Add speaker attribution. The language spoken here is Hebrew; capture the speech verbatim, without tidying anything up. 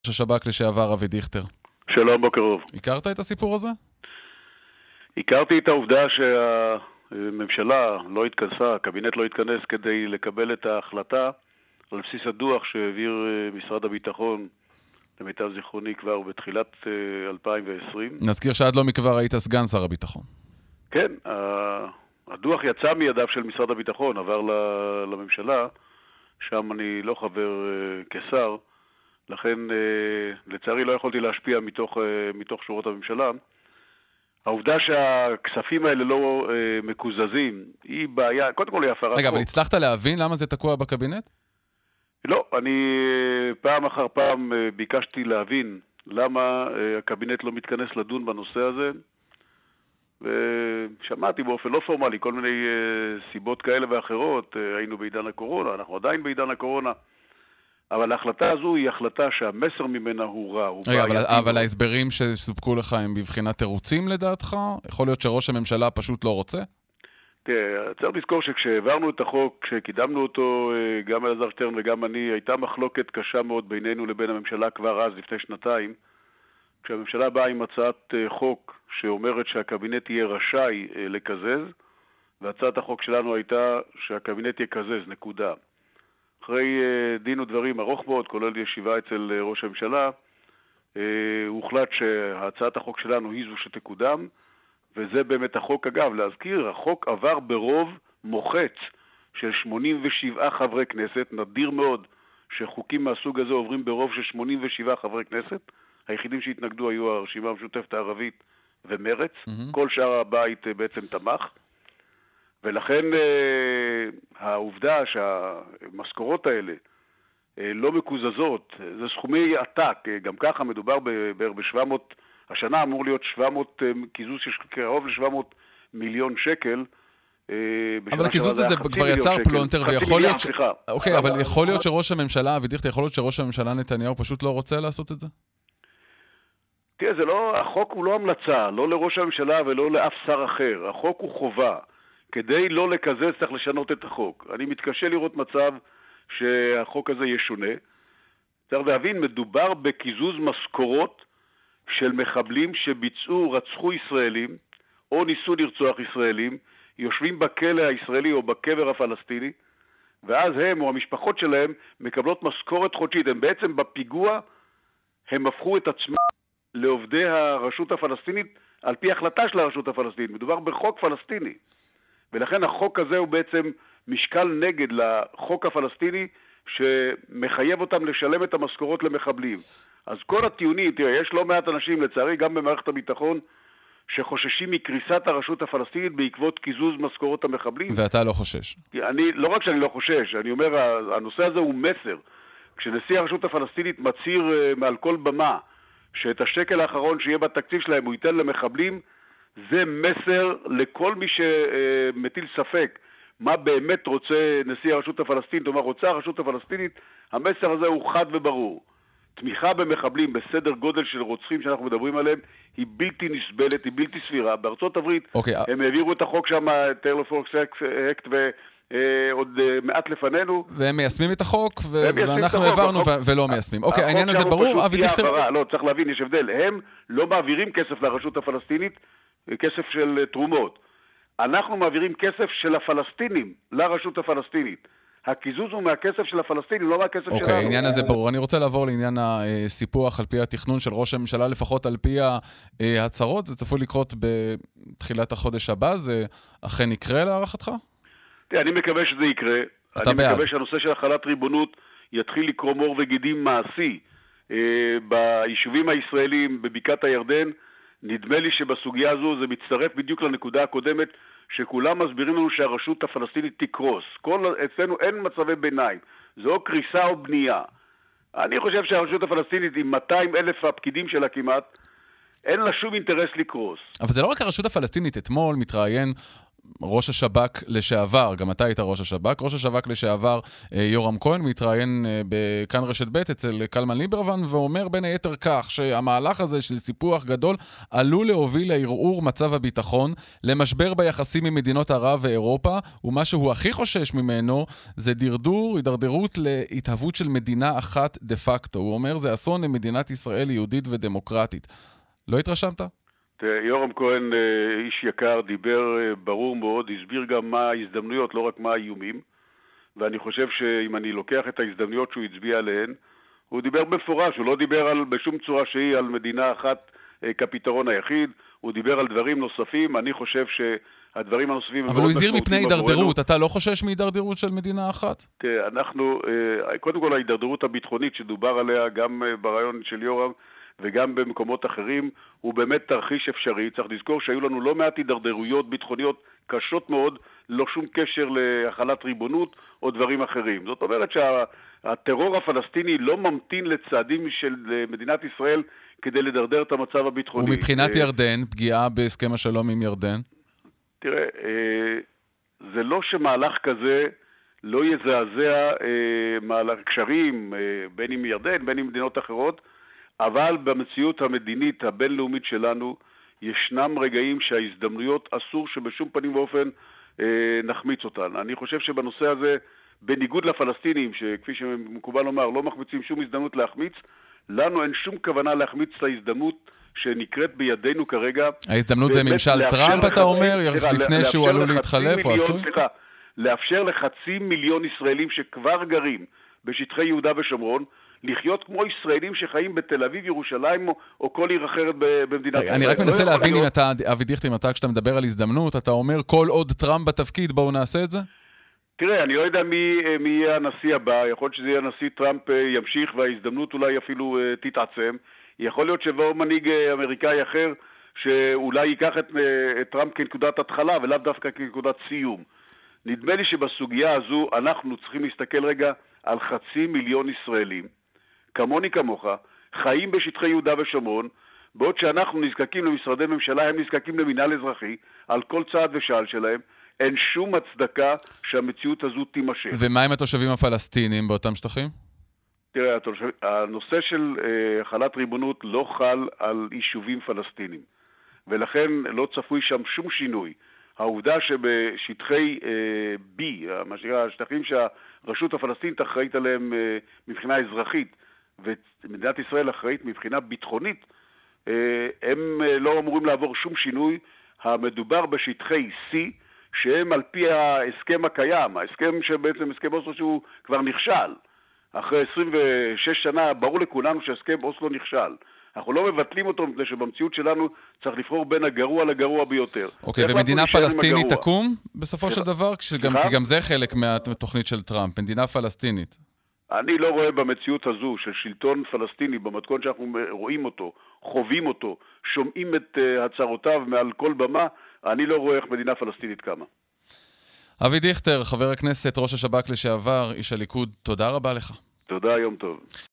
Speaker 1: השב"כ לשעבר אבי דיכטר.
Speaker 2: שלום, בוקר טוב.
Speaker 1: הכרת את הסיפור הזה?
Speaker 2: הכרתי את העובדה שהממשלה לא התכנסה, הקבינט לא התכנס כדי לקבל את ההחלטה על בסיס הדוח שהעביר משרד הביטחון, למיטב זיכרוני כבר בתחילת אלפיים ועשרים.
Speaker 1: נזכיר שעד לא מכבר היית סגן שר הביטחון.
Speaker 2: כן, הדוח יצא מידיו של משרד הביטחון, עבר לממשלה, שם אני לא חבר כשר, לכן לצערי לא יכולתי להשפיע מתוך, מתוך שורות הממשלה. העובדה שהכספים האלה לא מקוזזים היא בעיה, קודם כל היא הפרת חוק.
Speaker 1: רגע, אבל הצלחת להבין למה זה תקוע בקבינט?
Speaker 2: לא, אני פעם אחר פעם ביקשתי להבין למה הקבינט לא מתכנס לדון בנושא הזה, ושמעתי באופן לא פורמלי כל מיני סיבות כאלה ואחרות. היינו בעידן הקורונה, אנחנו עדיין בעידן הקורונה, אבל ההחלטה הזו היא החלטה שהמסר ממנה הוא רע. הוא
Speaker 1: רגע, אבל, אבל ההסברים שסופקו לך הם בבחינת תירוצים לדעתך? יכול להיות שראש הממשלה פשוט לא רוצה?
Speaker 2: תראה, צריך לזכור שכשהעברנו את החוק, כשקידמנו אותו, גם אלעזר שטרן וגם אני, הייתה מחלוקת קשה מאוד בינינו לבין הממשלה כבר אז, לפני שנתיים, כשהממשלה באה עם הצעת חוק שאומרת שהקבינט יהיה רשאי לקזז, והצעת החוק שלנו הייתה שהקבינט יקזז, נקודה. אחרי דין ודברים ארוך מאוד, כולל ישיבה אצל ראש הממשלה, הוחלט שהצעת החוק שלנו היא זו שתקודם, וזה באמת החוק. אגב, להזכיר, החוק עבר ברוב מוחץ של שמונים ושבעה חברי כנסת, נדיר מאוד שחוקים מהסוג הזה עוברים ברוב של שמונים ושבעה חברי כנסת, היחידים שהתנגדו היו הרשימה המשותפת הערבית ומרץ, mm-hmm. כל שאר הבית בעצם תמך, ולכן העובדה שהמשכורות האלה לא מקוזזות, זה סכומי עתק, גם ככה מדובר בערך ב-שבע מאות, השנה אמור להיות שבע מאות, קיזוז של קרוב ל-שבע מאות מיליון שקל.
Speaker 1: אבל הקיזוז הזה כבר יצר פלונטר, ויכול להיות ש... אוקיי, אבל יכול להיות שראש הממשלה, אבי דיכטר, יכול להיות שראש הממשלה נתניהו פשוט לא רוצה לעשות את זה?
Speaker 2: תראה, זה לא, החוק הוא לא המלצה, לא לראש הממשלה ולא לאף שר אחר. החוק הוא חובה. כדי לא לקזז צריך לשנות את החוק. אני מתקשה לראות מצב שהחוק הזה ישונה. צריך להבין, מדובר בקיזוז משכורות של מחבלים שביצעו, רצחו ישראלים, או ניסו לרצוח ישראלים, יושבים בכלא הישראלי או בקבר הפלסטיני, ואז הם או המשפחות שלהם מקבלות משכורת חודשית. הם בעצם בפיגוע, הם הפכו את עצמם לעובדי הרשות הפלסטינית על פי החלטה של הרשות הפלסטינית. מדובר בחוק פלסטיני. ולכן החוק הזה הוא בעצם משקל נגד לחוק הפלסטיני שמחייב אותם לשלם את המשכורות למחבלים. אז כל הטיעונים, תראה, יש לא מעט אנשים, לצערי גם במערכת הביטחון, שחוששים מקריסת הרשות הפלסטינית בעקבות קיזוז משכורות המחבלים.
Speaker 1: ואתה לא חושש?
Speaker 2: אני, לא רק שאני לא חושש, אני אומר, הנושא הזה הוא מסר. כשנשיא הרשות הפלסטינית מצהיר מעל כל במה, שאת השקל האחרון שיהיה בתקציב שלהם הוא ייתן למחבלים, זה מסר לכל מי שמטיל ספק מה באמת רוצה נשיא הרשות הפלסטינית, או מה רוצה הרשות הפלסטינית. המסר הזה הוא חד וברור. תמיכה במחבלים בסדר גודל של רוצחים שאנחנו מדברים עליהם היא בלתי נסבלת, היא בלתי סבירה. בארצות הברית okay. הם העבירו את החוק שם, טרלור פורקס אקט, ועוד מעט לפנינו.
Speaker 1: והם מיישמים את החוק, ו... ואנחנו העברנו ו... ולא מיישמים. אוקיי, העניין הזה ברור, אבי דיכטר...
Speaker 2: לא, צריך להבין, יש הבדל. הם לא מעבירים כסף לרשות הפלסטינית, כסף של תרומות. אנחנו מעבירים כסף של הפלסטינים לרשות הפלסטינית. הקיזוז הוא מהכסף של הפלסטינים, לא מהכסף שלנו.
Speaker 1: אוקיי, העניין הזה ברור. אני רוצה לעבור לעניין הסיפוח על פי התכנון של ראש הממשלה, לפחות על פי ההצהרות. זה צפוי לקרות בתחילת החודש הבא. זה אכן יקרה להערכתך?
Speaker 2: תראה, אני מקווה שזה יקרה. אני מקווה שהנושא של החלת ריבונות יתחיל לקרום עור וגידים מעשי ביישובים הישראלים, בבקעת הירדן. נדמה לי שבסוגיה הזו זה מצטרף בדיוק לנקודה הקודמת, שכולם מסבירים לנו שהרשות הפלסטינית תקרוס. כל, אצלנו אין מצבי ביניים. זה או קריסה או בנייה. אני חושב שהרשות הפלסטינית עם מאתיים אלף הפקידים שלה כמעט, אין לה שום אינטרס לקרוס.
Speaker 1: אבל זה לא רק הרשות הפלסטינית. אתמול מתראיין ראש השב"כ לשעבר, גם אתה היית ראש השב"כ, ראש השב"כ לשעבר יורם כהן מתראיין בכאן רשת ב' אצל קלמן ליברמן, ואומר בין היתר כך שהמהלך הזה של סיפוח גדול עלול להוביל לערעור מצב הביטחון, למשבר ביחסים עם מדינות ערב ואירופה, ומה שהוא הכי חושש ממנו זה דרדור, הידרדרות להתהוות של מדינה אחת דה פקטו. הוא אומר זה אסון למדינת ישראל יהודית ודמוקרטית. לא התרשמת?
Speaker 2: יורם כהן, איש יקר, דיבר ברור מאוד, הסביר גם מה ההזדמנויות, לא רק מה האיומים, ואני חושב שאם אני לוקח את ההזדמנויות שהוא הצביע עליהן, הוא דיבר בפורש, הוא לא דיבר על, בשום צורה שהיא על מדינה אחת כפתרון היחיד, הוא דיבר על דברים נוספים, אני חושב שהדברים הנוספים...
Speaker 1: אבל הוא הזהיר מפני הידרדרות, אתה לא חושש מהידרדרות של מדינה אחת?
Speaker 2: תראה, אנחנו, קודם כל ההידרדרות הביטחונית שדובר עליה גם ברעיון של יורם, וגם במקומות אחרים, הוא באמת תרחיש אפשרי. צריך לזכור שהיו לנו לא מעט הידרדרויות ביטחוניות קשות מאוד, לא שום קשר להחלת ריבונות או דברים אחרים. זאת אומרת שהטרור הפלסטיני לא ממתין לצעדים של מדינת ישראל כדי לדרדר את המצב הביטחוני.
Speaker 1: ומבחינת ירדן, פגיעה בהסכם השלום עם ירדן?
Speaker 2: תראה, זה לא שמהלך כזה לא יזעזע מהלך קשרים בין עם ירדן, בין עם מדינות אחרות, אבל במציאות המדינית הבינלאומית שלנו ישנם רגעים שההזדמנויות אסור שבשום פנים ואופן אה, נחמיץ אותן. אני חושב שבנושא הזה, בניגוד לפלסטינים, שכפי שמקובל לומר, לא מחמיצים שום הזדמנות להחמיץ, לנו אין שום כוונה להחמיץ את ההזדמנות שנקראת בידינו כרגע.
Speaker 1: ההזדמנות זה ממשל טראמפ, אתה אומר, לפני שהוא עלול להתחלף או עשוי?
Speaker 2: סליחה, לאפשר לחצי מיליון ישראלים שכבר גרים בשטחי יהודה ושומרון, לחיות כמו ישראלים שחיים בתל אביב, ירושלים או, או כל עיר אחרת במדינת ישראל.
Speaker 1: אני רק מנסה להבין אם אתה, אבי דיכטר, אם אתה, כשאתה מדבר על הזדמנות, אתה אומר כל עוד טראמפ בתפקיד, בואו נעשה את זה?
Speaker 2: תראה, אני לא יודע מי, מי יהיה הנשיא הבא, יכול להיות שזה יהיה הנשיא טראמפ ימשיך וההזדמנות אולי אפילו תתעצם, יכול להיות שבוא מנהיג אמריקאי אחר שאולי ייקח את, את טראמפ כנקודת התחלה ולאו דווקא כנקודת סיום. נדמה לי שבסוגיה הזו אנחנו צריכים להסתכל רגע על חצי מיליון ישראלים, כמוני כמוך, חיים בשטחי יהודה ושומרון, בעוד שאנחנו נזקקים למשרדי ממשלה, הם נזקקים למינהל אזרחי, על כל צעד ושעל שלהם, אין שום הצדקה שהמציאות הזו תימשך.
Speaker 1: ומה עם התושבים הפלסטינים באותם שטחים?
Speaker 2: תראה, הנושא של החלת ריבונות לא חל על יישובים פלסטינים, ולכן לא צפוי שם שום שינוי. העובדה שבשטחי B, מה שנקרא, השטחים שהרשות הפלסטינית אחראית עליהם מבחינה אזרחית, ומדינת ישראל אחראית מבחינה ביטחונית, הם לא אמורים לעבור שום שינוי. המדובר בשטחי C, שהם על פי ההסכם הקיים, ההסכם שבעצם הסכם אוסלו שהוא כבר נכשל. אחרי עשרים ושש שנה ברור לכולנו שהסכם אוסלו נכשל. אנחנו לא מבטלים אותו מפני שבמציאות שלנו צריך לבחור בין הגרוע לגרוע ביותר.
Speaker 1: אוקיי, ומדינה פלסטינית תקום בסופו של דבר? כי גם זה חלק מהתוכנית של טראמפ, מדינה פלסטינית.
Speaker 2: אני לא רואה במציאות הזו של שלטון פלסטיני, במתכון שאנחנו רואים אותו, חווים אותו, שומעים את הצהרותיו מעל כל במה, אני לא רואה איך מדינה פלסטינית קמה.
Speaker 1: אבי דיכטר, חבר הכנסת, ראש השב"כ לשעבר, איש הליכוד, תודה רבה לך.
Speaker 2: תודה, יום טוב.